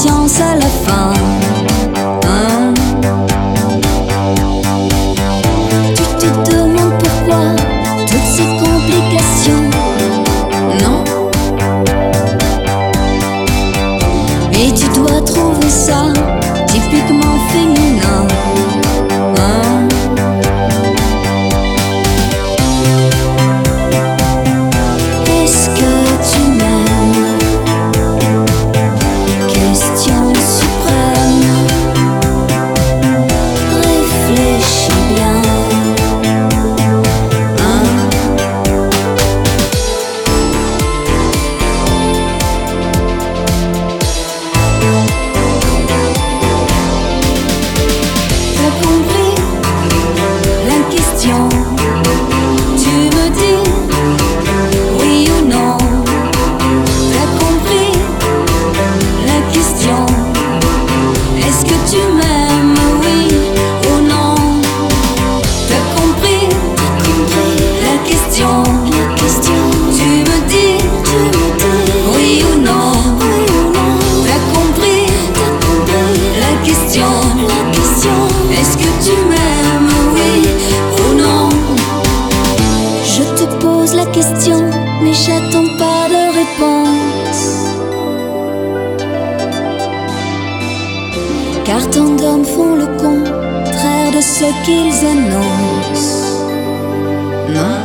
patience à la fin. Hein? Tu te demandes pourquoi toutes ces complications, non? Et tu dois trouver ça typiquement féminin. Hein? Est-ce que tu m'aimes? Question suprême. Réfléchis bien. Hein? T'as compris la question? Tu me dis oui ou non? T'as compris la question? Est-ce que tu m'aimes, oui ou non? T'as compris la question? Tu me dis oui ou non? T'as compris la question? Est-ce que tu m'aimes, oui ou non? Je te pose la question, mais j'attends pas de réponse. Car tant d'hommes font le contraire de ce qu'ils annoncent. Non?